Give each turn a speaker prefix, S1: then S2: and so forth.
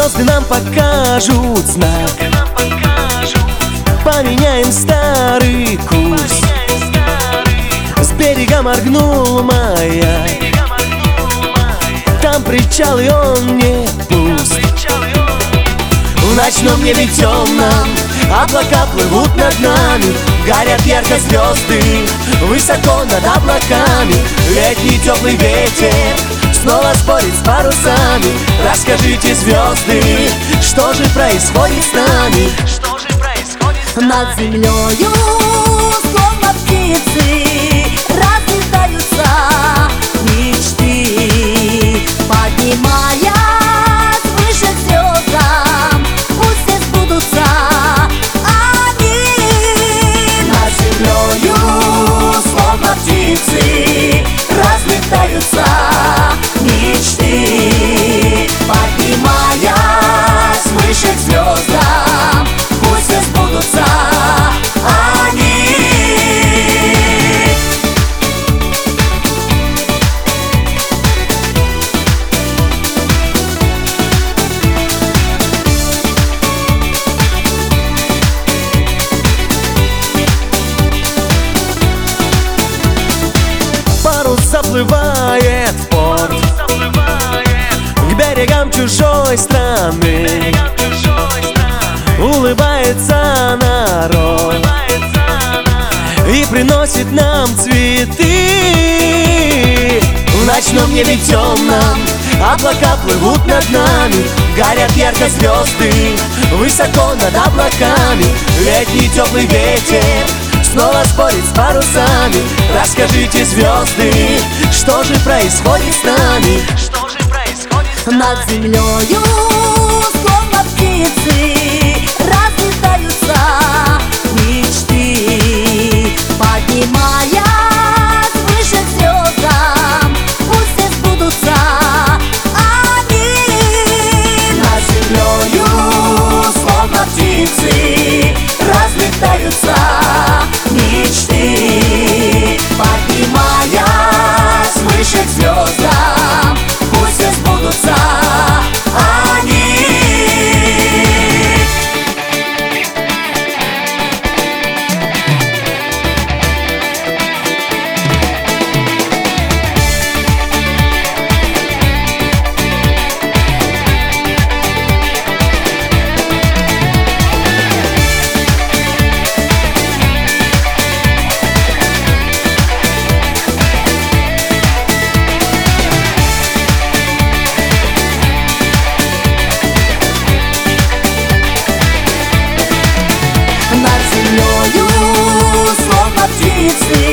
S1: Звезды нам покажут знак, поменяем старый курс. С берега моргнул маяк, там причал, и он не пуст. В ночном небе темном облака плывут над нами, горят ярко звезды высоко над облаками. Летний теплый ветер снова спорит с парусами. Расскажите, звезды, что же происходит с нами?
S2: Над землею, словно птицы, разлетаются мечты, поднимаясь выше к звездам, пусть все сбудутся они.
S1: Над землею, словно птицы, разлетаются мечты, поднимаясь выше к звездам, пусть все сбудутся они. Парус заплывает в порт, к берегам чужой страны. Улыбается народ и приносит нам цветы. В ночном небе темном облака плывут над нами, горят ярко звезды высоко над облаками. Летний теплый ветер снова спорит с парусами. Расскажите, звезды, что же происходит с нами?
S2: Над землею, словно птицы, разлетаются мечты, поднимаясь выше к звездам, пусть все сбудутся они.
S1: Над землею, словно птицы, разлетаются мечты, поднимаясь выше к звездам, пусть все сбудутся они.
S2: Над землею, словно птицы,